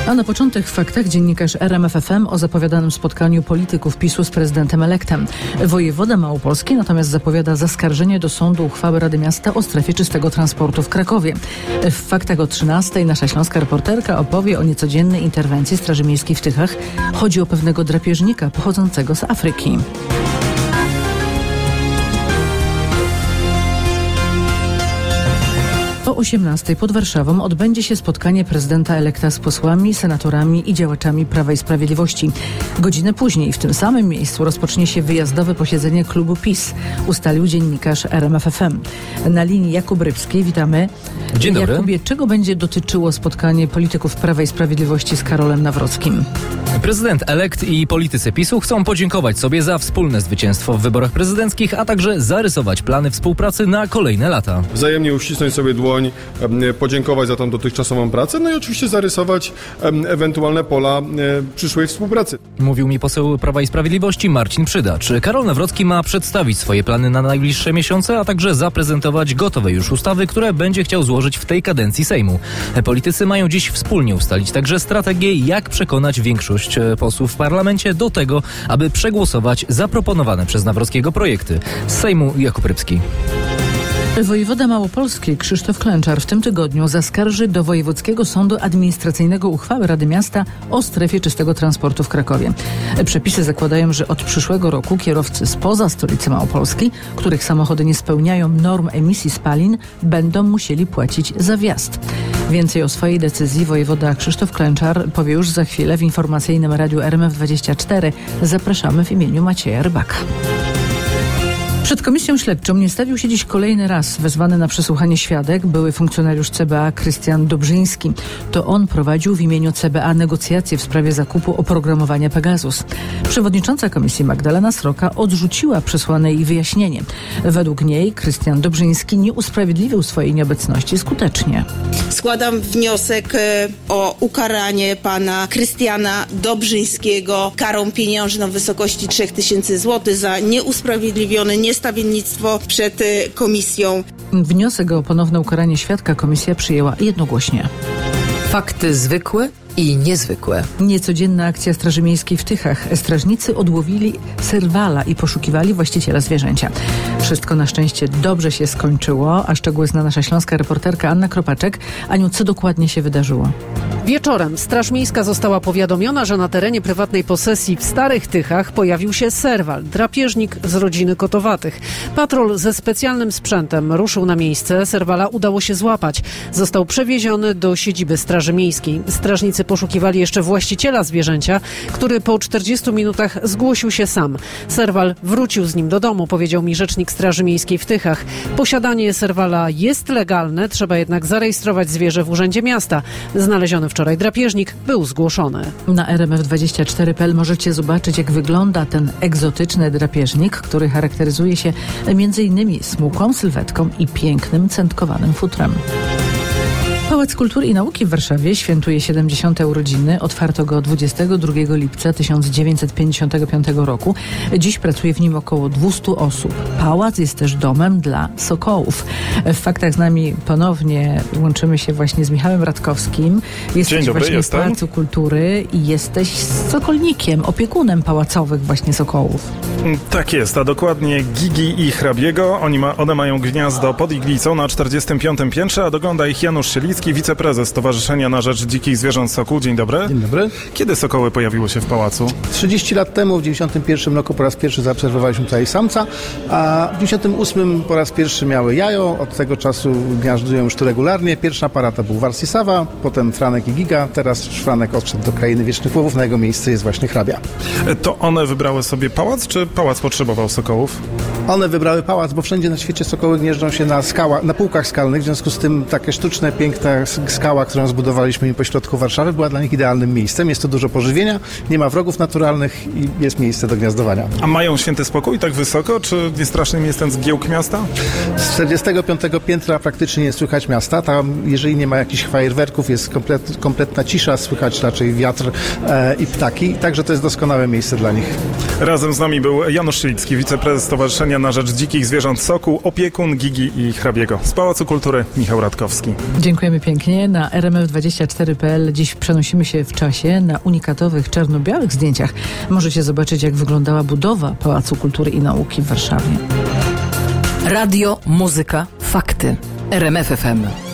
A na początek w faktach dziennikarz RMFFM o zapowiadanym spotkaniu polityków PiS-u z prezydentem elektem. Wojewoda małopolski natomiast zapowiada zaskarżenie do sądu uchwały Rady Miasta o strefie czystego transportu w Krakowie. W faktach o 13:00 nasza śląska reporterka opowie o niecodziennej interwencji Straży Miejskiej w Tychach. Chodzi o pewnego drapieżnika pochodzącego z Afryki. O 18:00 pod Warszawą odbędzie się spotkanie prezydenta elekta z posłami, senatorami i działaczami Prawa i Sprawiedliwości. Godzinę później w tym samym miejscu rozpocznie się wyjazdowe posiedzenie klubu PiS, ustalił dziennikarz RMFFM. Na linii Jakub Rybskiej witamy. Dzień dobry. Jakubie, czego będzie dotyczyło spotkanie polityków Prawa i Sprawiedliwości z Karolem Nawrockim? Prezydent elekt i politycy PiS-u chcą podziękować sobie za wspólne zwycięstwo w wyborach prezydenckich, a także zarysować plany współpracy na kolejne lata. Wzajemnie uścisnąć sobie dłoń, podziękować za tą dotychczasową pracę, no i oczywiście zarysować ewentualne pola przyszłej współpracy. Mówił mi poseł Prawa i Sprawiedliwości Marcin Przydacz. Karol Nawrocki ma przedstawić swoje plany na najbliższe miesiące, a także zaprezentować gotowe już ustawy, które będzie chciał złożyć w tej kadencji Sejmu. Politycy mają dziś wspólnie ustalić także strategię, jak przekonać większość posłów w parlamencie do tego, aby przegłosować zaproponowane przez Nawrockiego projekty. Z Sejmu Jakub Rybski. Wojewoda małopolski Krzysztof Klęczar w tym tygodniu zaskarży do Wojewódzkiego Sądu Administracyjnego uchwałę Rady Miasta o strefie czystego transportu w Krakowie. Przepisy zakładają, że od przyszłego roku kierowcy spoza stolicy Małopolski, których samochody nie spełniają norm emisji spalin, będą musieli płacić za wjazd. Więcej o swojej decyzji wojewoda Krzysztof Klęczar powie już za chwilę w informacyjnym radiu RMF24. Zapraszamy w imieniu Macieja Rybaka. Przed komisją śledczą nie stawił się dziś kolejny raz wezwany na przesłuchanie świadek były funkcjonariusz CBA Krystian Dobrzyński. To on prowadził w imieniu CBA negocjacje w sprawie zakupu oprogramowania Pegasus. Przewodnicząca komisji Magdalena Sroka odrzuciła przesłane jej wyjaśnienie. Według niej Krystian Dobrzyński nie usprawiedliwił swojej nieobecności skutecznie. Składam wniosek o ukaranie pana Krystiana Dobrzyńskiego karą pieniężną w wysokości 3000 zł za nieusprawiedliwione niestawiennictwo przed komisją. Wniosek o ponowne ukaranie świadka komisja przyjęła jednogłośnie. Fakty zwykłe i niezwykłe. Niecodzienna akcja Straży Miejskiej w Tychach. Strażnicy odłowili serwala i poszukiwali właściciela zwierzęcia. Wszystko na szczęście dobrze się skończyło, a szczegóły zna nasza śląska reporterka Anna Kropaczek. Aniu, co dokładnie się wydarzyło? Wieczorem Straż Miejska została powiadomiona, że na terenie prywatnej posesji w Starych Tychach pojawił się serwal, drapieżnik z rodziny Kotowatych. Patrol ze specjalnym sprzętem ruszył na miejsce. Serwala udało się złapać. Został przewieziony do siedziby Straży Miejskiej. Strażnicy poszukiwali jeszcze właściciela zwierzęcia, który po 40 minutach zgłosił się sam. Serwal wrócił z nim do domu, powiedział mi rzecznik Straży Miejskiej w Tychach. Posiadanie serwala jest legalne, trzeba jednak zarejestrować zwierzę w Urzędzie Miasta. Znaleziony wczoraj drapieżnik był zgłoszony. Na RMF24.pl możecie zobaczyć, jak wygląda ten egzotyczny drapieżnik, który charakteryzuje się m.in. smukłą sylwetką i pięknym centkowanym futrem. Pałac Kultury i Nauki w Warszawie świętuje 70. urodziny. Otwarto go 22 lipca 1955 roku. Dziś pracuje w nim około 200 osób. Pałac jest też domem dla sokołów. W faktach z nami ponownie łączymy się właśnie z Michałem Radkowskim. Jesteś właśnie w Pałacu Kultury i jesteś sokolnikiem, opiekunem pałacowych właśnie sokołów. Tak jest, a dokładnie Gigi i Hrabiego. One mają gniazdo pod iglicą na 45. piętrze, a dogląda ich Janusz Sielicki, wiceprezes Stowarzyszenia na Rzecz Dzikich Zwierząt Sokół. Dzień dobry. Dzień dobry. Kiedy sokoły pojawiły się w pałacu? 30 lat temu, w 91 roku po raz pierwszy zaobserwowaliśmy tutaj samca, a w 98 po raz pierwszy miały jajo. Od tego czasu gniazdują już tu regularnie. Pierwsza para to był Warsisawa, potem Franek i Giga. Teraz Franek odszedł do krainy wiecznych łowów. Na jego miejsce jest właśnie Hrabia. To one wybrały sobie pałac, czy pałac potrzebował sokołów? One wybrały pałac, bo wszędzie na świecie sokoły gnieżdżą się na półkach skalnych. W związku z tym takie sztuczne, piękne skała, którą zbudowaliśmy pośrodku Warszawy, była dla nich idealnym miejscem. Jest tu dużo pożywienia, nie ma wrogów naturalnych i jest miejsce do gniazdowania. A mają święty spokój tak wysoko? Czy nie strasznym jest ten zgiełk miasta? Z 45 piętra praktycznie nie słychać miasta. Tam, jeżeli nie ma jakichś fajerwerków, jest kompletna cisza, słychać raczej wiatr i ptaki. Także to jest doskonałe miejsce dla nich. Razem z nami był Janusz Sielicki, wiceprezes Stowarzyszenia na rzecz dzikich zwierząt Sokół, opiekun Gigi i hrabiego. Z Pałacu Kultury Michał Radkowski. Dziękujemy pięknie. Na rmf24.pl dziś przenosimy się w czasie. Na unikatowych czarno-białych zdjęciach możecie zobaczyć, jak wyglądała budowa Pałacu Kultury i Nauki w Warszawie. Radio, muzyka, fakty. RMF FM.